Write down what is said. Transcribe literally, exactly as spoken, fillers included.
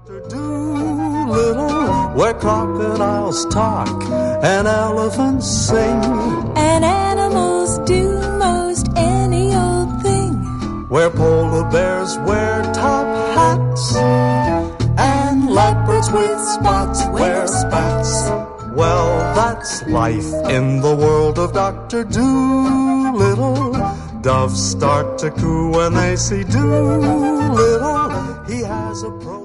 Doctor Dolittle, where crocodiles talk and elephants sing, and animals do most any old thing, where polar bears wear top hats and leopards with spots wear spats. Well, that's life in the world of Doctor Dolittle. Doves start to coo when they see Dolittle. He has a pro